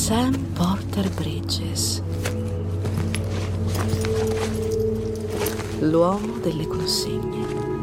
Sam Porter Bridges, l'uomo delle consegne.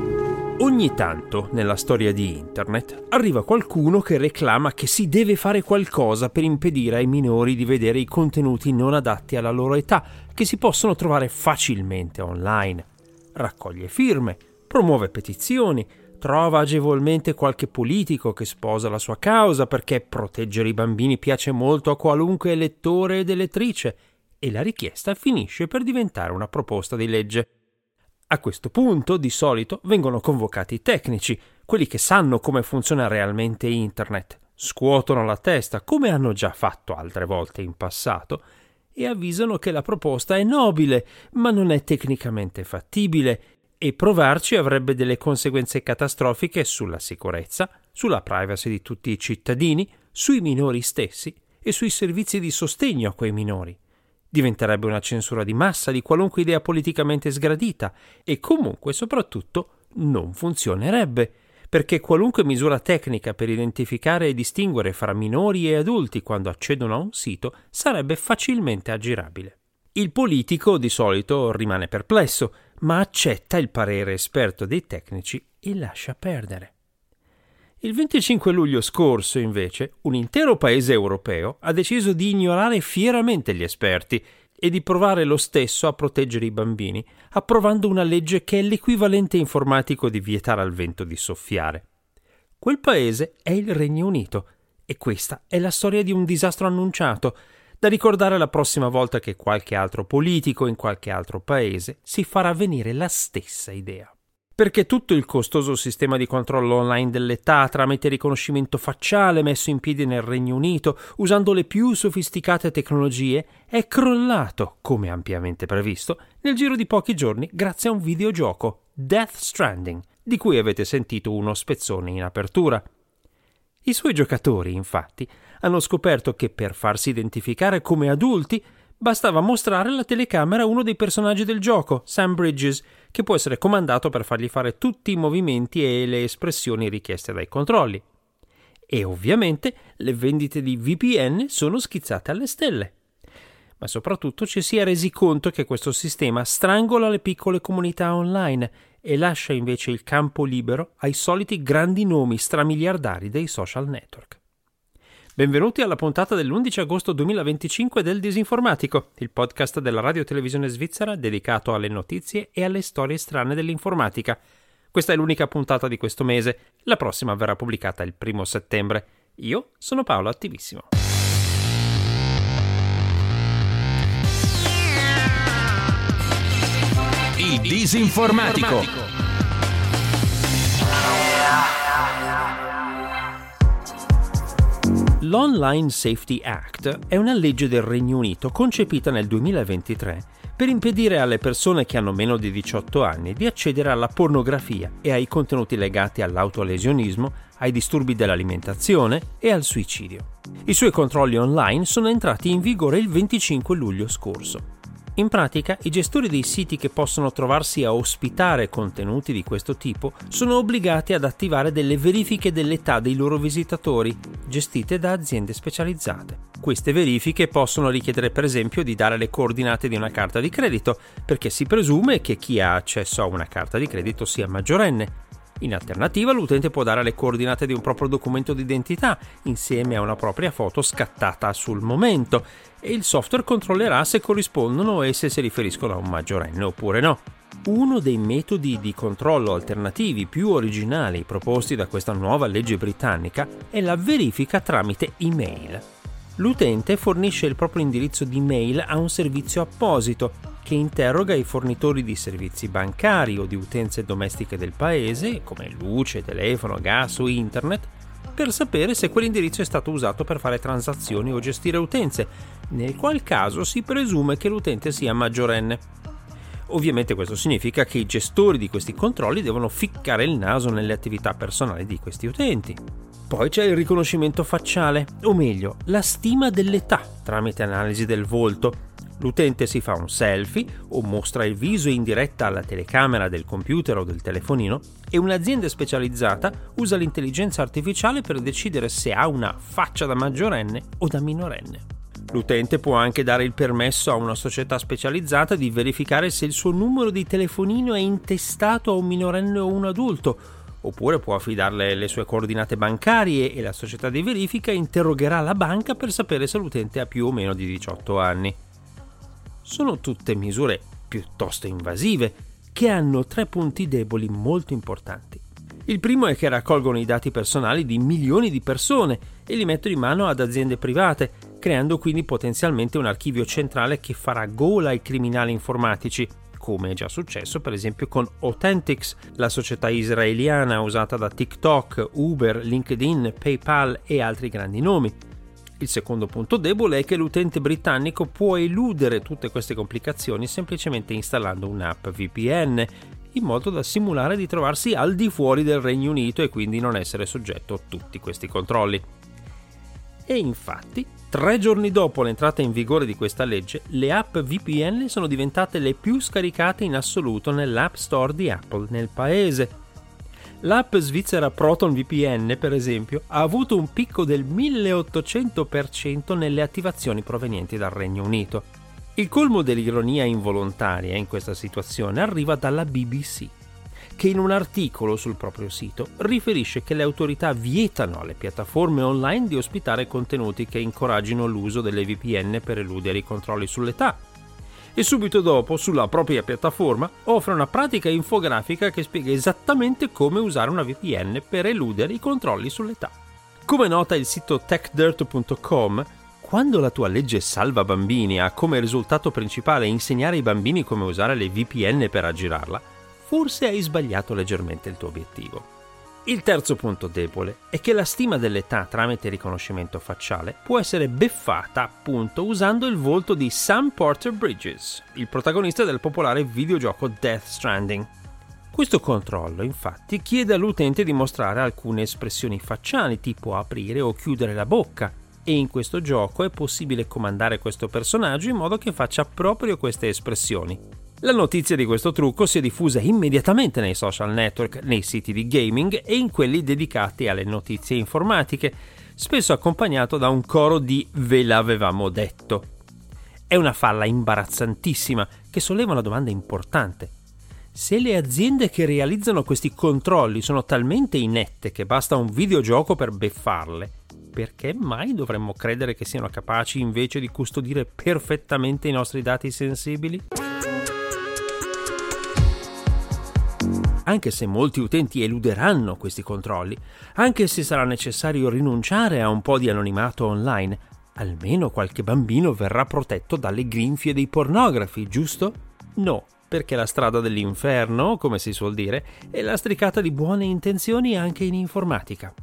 Ogni tanto, nella storia di Internet, arriva qualcuno che reclama che si deve fare qualcosa per impedire ai minori di vedere i contenuti non adatti alla loro età, che si possono trovare facilmente online. Raccoglie firme, promuove petizioni, trova agevolmente qualche politico che sposa la sua causa perché proteggere i bambini piace molto a qualunque elettore ed elettrice, e la richiesta finisce per diventare una proposta di legge. A questo punto, di solito, vengono convocati i tecnici, quelli che sanno come funziona realmente Internet, scuotono la testa, come hanno già fatto altre volte in passato, e avvisano che la proposta è nobile, ma non è tecnicamente fattibile, e provarci avrebbe delle conseguenze catastrofiche sulla sicurezza, sulla privacy di tutti i cittadini, sui minori stessi e sui servizi di sostegno a quei minori. Diventerebbe una censura di massa di qualunque idea politicamente sgradita e comunque soprattutto non funzionerebbe, perché qualunque misura tecnica per identificare e distinguere fra minori e adulti quando accedono a un sito sarebbe facilmente aggirabile. Il politico di solito rimane perplesso, ma accetta il parere esperto dei tecnici e lascia perdere. Il 25 luglio scorso, invece, un intero paese europeo ha deciso di ignorare fieramente gli esperti e di provare lo stesso a proteggere i bambini, approvando una legge che è l'equivalente informatico di vietare al vento di soffiare. Quel paese è il Regno Unito, e questa è la storia di un disastro annunciato, da ricordare la prossima volta che qualche altro politico in qualche altro paese si farà venire la stessa idea. Perché tutto il costoso sistema di controllo online dell'età tramite riconoscimento facciale messo in piedi nel Regno Unito usando le più sofisticate tecnologie è crollato, come ampiamente previsto, nel giro di pochi giorni grazie a un videogioco, Death Stranding, di cui avete sentito uno spezzone in apertura. I suoi giocatori, infatti, hanno scoperto che per farsi identificare come adulti bastava mostrare la telecamera a uno dei personaggi del gioco, Sam Bridges, che può essere comandato per fargli fare tutti i movimenti e le espressioni richieste dai controlli. E ovviamente le vendite di VPN sono schizzate alle stelle. Ma soprattutto ci si è resi conto che questo sistema strangola le piccole comunità online e lascia invece il campo libero ai soliti grandi nomi stramiliardari dei social network. Benvenuti alla puntata dell'11 agosto 2025 del Disinformatico, il podcast della radio televisione svizzera dedicato alle notizie e alle storie strane dell'informatica. Questa è l'unica puntata di questo mese, la prossima verrà pubblicata il 1 settembre. Io sono Paolo Attivissimo. Il Disinformatico. L'Online Safety Act è una legge del Regno Unito concepita nel 2023 per impedire alle persone che hanno meno di 18 anni di accedere alla pornografia e ai contenuti legati all'autolesionismo, ai disturbi dell'alimentazione e al suicidio. I suoi controlli online sono entrati in vigore il 25 luglio scorso. In pratica, i gestori dei siti che possono trovarsi a ospitare contenuti di questo tipo sono obbligati ad attivare delle verifiche dell'età dei loro visitatori, gestite da aziende specializzate. Queste verifiche possono richiedere per esempio di dare le coordinate di una carta di credito, perché si presume che chi ha accesso a una carta di credito sia maggiorenne. In alternativa, l'utente può dare le coordinate di un proprio documento d'identità insieme a una propria foto scattata sul momento e il software controllerà se corrispondono e se si riferiscono a un maggiorenne oppure no. Uno dei metodi di controllo alternativi più originali proposti da questa nuova legge britannica è la verifica tramite email. L'utente fornisce il proprio indirizzo di mail a un servizio apposito che interroga i fornitori di servizi bancari o di utenze domestiche del paese, come luce, telefono, gas o internet, per sapere se quell'indirizzo è stato usato per fare transazioni o gestire utenze, nel qual caso si presume che l'utente sia maggiorenne. Ovviamente questo significa che i gestori di questi controlli devono ficcare il naso nelle attività personali di questi utenti. Poi c'è il riconoscimento facciale, o meglio, la stima dell'età tramite analisi del volto. L'utente si fa un selfie o mostra il viso in diretta alla telecamera del computer o del telefonino e un'azienda specializzata usa l'intelligenza artificiale per decidere se ha una faccia da maggiorenne o da minorenne. L'utente può anche dare il permesso a una società specializzata di verificare se il suo numero di telefonino è intestato a un minorenne o un adulto, oppure può affidarle le sue coordinate bancarie e la società di verifica interrogherà la banca per sapere se l'utente ha più o meno di 18 anni. Sono tutte misure piuttosto invasive che hanno 3 punti deboli molto importanti. Il primo è che raccolgono i dati personali di milioni di persone e li mettono in mano ad aziende private, creando quindi potenzialmente un archivio centrale che farà gola ai criminali informatici, come è già successo per esempio con Authentics, la società israeliana usata da TikTok, Uber, LinkedIn, PayPal e altri grandi nomi. Il secondo punto debole è che l'utente britannico può eludere tutte queste complicazioni semplicemente installando un'app VPN, in modo da simulare di trovarsi al di fuori del Regno Unito e quindi non essere soggetto a tutti questi controlli. E infatti, 3 giorni dopo l'entrata in vigore di questa legge, le app VPN sono diventate le più scaricate in assoluto nell'App Store di Apple nel paese. L'app svizzera ProtonVPN, per esempio, ha avuto un picco del 1800% nelle attivazioni provenienti dal Regno Unito. Il colmo dell'ironia involontaria in questa situazione arriva dalla BBC, che in un articolo sul proprio sito riferisce che le autorità vietano alle piattaforme online di ospitare contenuti che incoraggino l'uso delle VPN per eludere i controlli sull'età. E subito dopo, sulla propria piattaforma, offre una pratica infografica che spiega esattamente come usare una VPN per eludere i controlli sull'età. Come nota il sito techdirt.com, quando la tua legge salva bambini ha come risultato principale insegnare ai bambini come usare le VPN per aggirarla, forse hai sbagliato leggermente il tuo obiettivo. Il terzo punto debole è che la stima dell'età tramite riconoscimento facciale può essere beffata appunto usando il volto di Sam Porter Bridges, il protagonista del popolare videogioco Death Stranding. Questo controllo, infatti, chiede all'utente di mostrare alcune espressioni facciali, tipo aprire o chiudere la bocca, e in questo gioco è possibile comandare questo personaggio in modo che faccia proprio queste espressioni. La notizia di questo trucco si è diffusa immediatamente nei social network, nei siti di gaming e in quelli dedicati alle notizie informatiche, spesso accompagnato da un coro di "ve l'avevamo detto". È una falla imbarazzantissima che solleva una domanda importante. Se le aziende che realizzano questi controlli sono talmente inette che basta un videogioco per beffarle, perché mai dovremmo credere che siano capaci invece di custodire perfettamente i nostri dati sensibili? Anche se molti utenti eluderanno questi controlli, anche se sarà necessario rinunciare a un po' di anonimato online, almeno qualche bambino verrà protetto dalle grinfie dei pornografi, giusto? No, perché la strada dell'inferno, come si suol dire, è lastricata di buone intenzioni anche in informatica.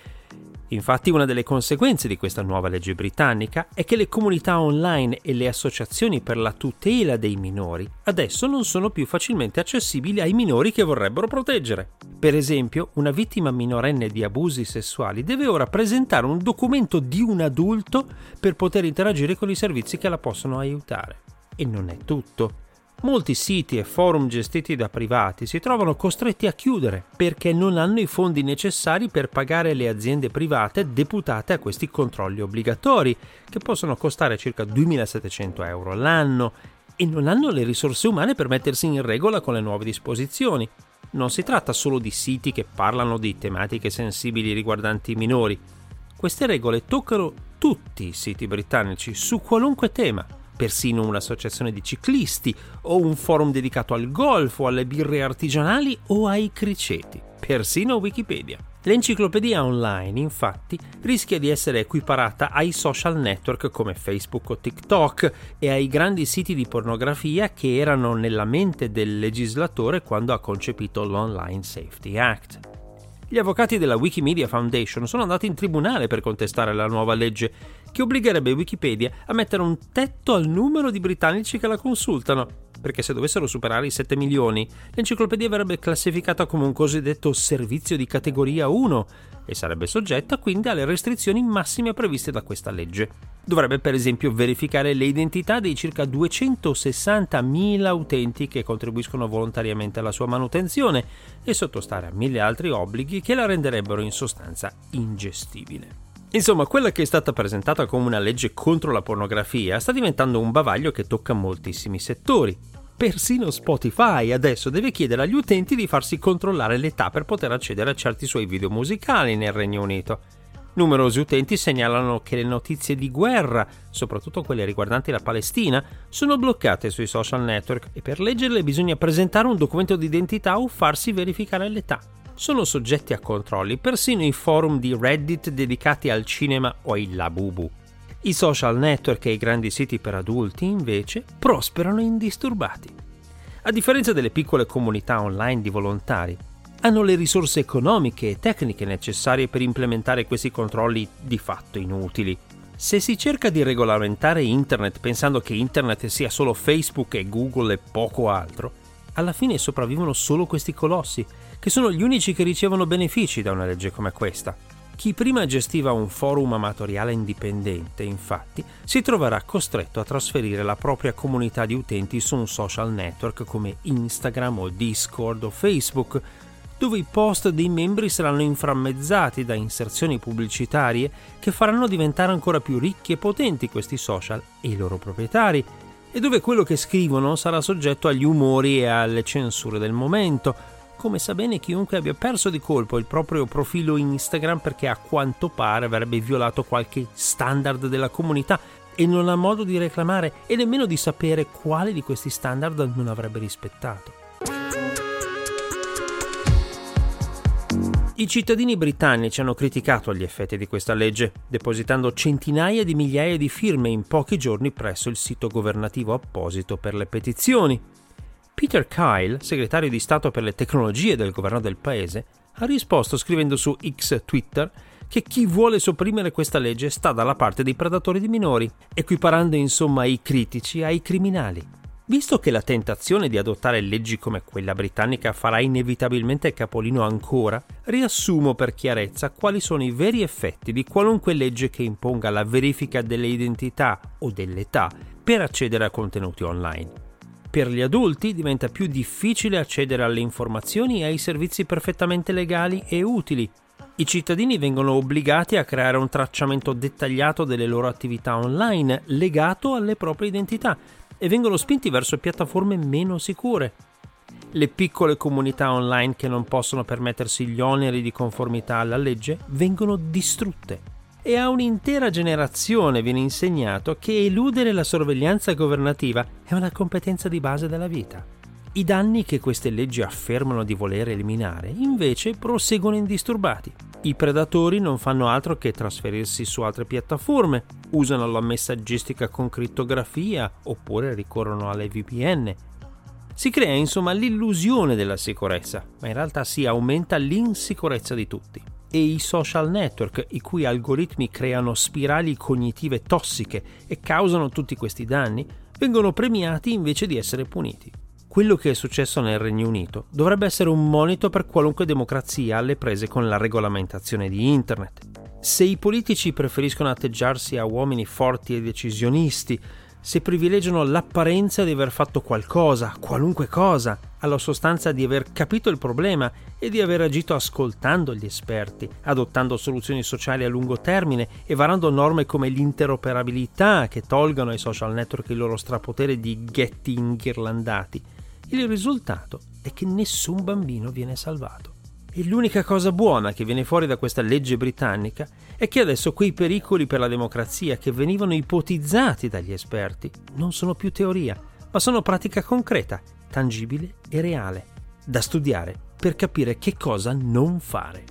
Infatti una delle conseguenze di questa nuova legge britannica è che le comunità online e le associazioni per la tutela dei minori adesso non sono più facilmente accessibili ai minori che vorrebbero proteggere. Per esempio, una vittima minorenne di abusi sessuali deve ora presentare un documento di un adulto per poter interagire con i servizi che la possono aiutare. E non è tutto. Molti siti e forum gestiti da privati si trovano costretti a chiudere perché non hanno i fondi necessari per pagare le aziende private deputate a questi controlli obbligatori, che possono costare circa 2.700 euro l'anno, e non hanno le risorse umane per mettersi in regola con le nuove disposizioni. Non si tratta solo di siti che parlano di tematiche sensibili riguardanti i minori. Queste regole toccano tutti i siti britannici su qualunque tema. Persino un'associazione di ciclisti o un forum dedicato al golf o alle birre artigianali o ai criceti, persino Wikipedia. L'enciclopedia online, infatti, rischia di essere equiparata ai social network come Facebook o TikTok e ai grandi siti di pornografia che erano nella mente del legislatore quando ha concepito l'Online Safety Act. Gli avvocati della Wikimedia Foundation sono andati in tribunale per contestare la nuova legge che obbligherebbe Wikipedia a mettere un tetto al numero di britannici che la consultano, perché se dovessero superare i 7 milioni, l'enciclopedia verrebbe classificata come un cosiddetto servizio di categoria 1 e sarebbe soggetta quindi alle restrizioni massime previste da questa legge. Dovrebbe per esempio verificare le identità dei circa 260.000 utenti che contribuiscono volontariamente alla sua manutenzione e sottostare a 1.000 altri obblighi che la renderebbero in sostanza ingestibile. Insomma, quella che è stata presentata come una legge contro la pornografia sta diventando un bavaglio che tocca moltissimi settori. Persino Spotify adesso deve chiedere agli utenti di farsi controllare l'età per poter accedere a certi suoi video musicali nel Regno Unito. Numerosi utenti segnalano che le notizie di guerra, soprattutto quelle riguardanti la Palestina, sono bloccate sui social network e per leggerle bisogna presentare un documento di identità o farsi verificare l'età. Sono soggetti a controlli persino i forum di Reddit dedicati al cinema o ai labubu. I social network e i grandi siti per adulti, invece, prosperano indisturbati. A differenza delle piccole comunità online di volontari, hanno le risorse economiche e tecniche necessarie per implementare questi controlli di fatto inutili. Se si cerca di regolamentare internet pensando che internet sia solo Facebook e Google e poco altro, alla fine sopravvivono solo questi colossi, che sono gli unici che ricevono benefici da una legge come questa. Chi prima gestiva un forum amatoriale indipendente, infatti, si troverà costretto a trasferire la propria comunità di utenti su un social network come Instagram o Discord o Facebook, dove i post dei membri saranno inframmezzati da inserzioni pubblicitarie che faranno diventare ancora più ricchi e potenti questi social e i loro proprietari, e dove quello che scrivono sarà soggetto agli umori e alle censure del momento, come sa bene chiunque abbia perso di colpo il proprio profilo Instagram perché a quanto pare avrebbe violato qualche standard della comunità e non ha modo di reclamare e nemmeno di sapere quale di questi standard non avrebbe rispettato. I cittadini britannici hanno criticato gli effetti di questa legge, depositando centinaia di migliaia di firme in pochi giorni presso il sito governativo apposito per le petizioni. Peter Kyle, segretario di Stato per le tecnologie del governo del paese, ha risposto scrivendo su X Twitter che chi vuole sopprimere questa legge sta dalla parte dei predatori di minori, equiparando insomma i critici ai criminali. Visto che la tentazione di adottare leggi come quella britannica farà inevitabilmente capolino ancora, riassumo per chiarezza quali sono i veri effetti di qualunque legge che imponga la verifica delle identità o dell'età per accedere a contenuti online. Per gli adulti diventa più difficile accedere alle informazioni e ai servizi perfettamente legali e utili. I cittadini vengono obbligati a creare un tracciamento dettagliato delle loro attività online legato alle proprie identità e vengono spinti verso piattaforme meno sicure. Le piccole comunità online che non possono permettersi gli oneri di conformità alla legge vengono distrutte. E a un'intera generazione viene insegnato che eludere la sorveglianza governativa è una competenza di base della vita. I danni che queste leggi affermano di voler eliminare, invece, proseguono indisturbati. I predatori non fanno altro che trasferirsi su altre piattaforme, usano la messaggistica con crittografia oppure ricorrono alle VPN. Si crea insomma l'illusione della sicurezza, ma in realtà si aumenta l'insicurezza di tutti. E i social network, i cui algoritmi creano spirali cognitive tossiche e causano tutti questi danni, vengono premiati invece di essere puniti. Quello che è successo nel Regno Unito dovrebbe essere un monito per qualunque democrazia alle prese con la regolamentazione di Internet. Se i politici preferiscono atteggiarsi a uomini forti e decisionisti, se privilegiano l'apparenza di aver fatto qualcosa, qualunque cosa, alla sostanza di aver capito il problema e di aver agito ascoltando gli esperti, adottando soluzioni sociali a lungo termine e varando norme come l'interoperabilità che tolgono ai social network il loro strapotere di ghetti inghirlandati, il risultato è che nessun bambino viene salvato. E l'unica cosa buona che viene fuori da questa legge britannica è che adesso quei pericoli per la democrazia che venivano ipotizzati dagli esperti non sono più teoria, ma sono pratica concreta, tangibile e reale, da studiare per capire che cosa non fare.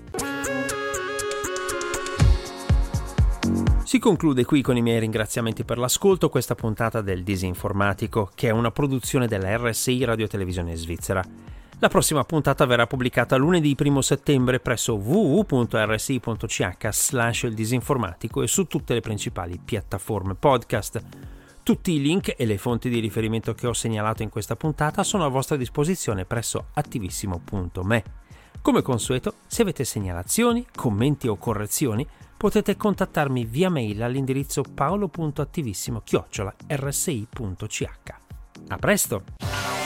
Si conclude qui con i miei ringraziamenti per l'ascolto questa puntata del Disinformatico, che è una produzione della RSI Radio Televisione Svizzera. La prossima puntata verrà pubblicata lunedì 1 settembre presso www.rsi.ch/il disinformatico e su tutte le principali piattaforme podcast. Tutti i link e le fonti di riferimento che ho segnalato in questa puntata sono a vostra disposizione presso attivissimo.me. Come consueto, se avete segnalazioni, commenti o correzioni, potete contattarmi via mail all'indirizzo paolo.attivissimo@rsi.ch. A presto!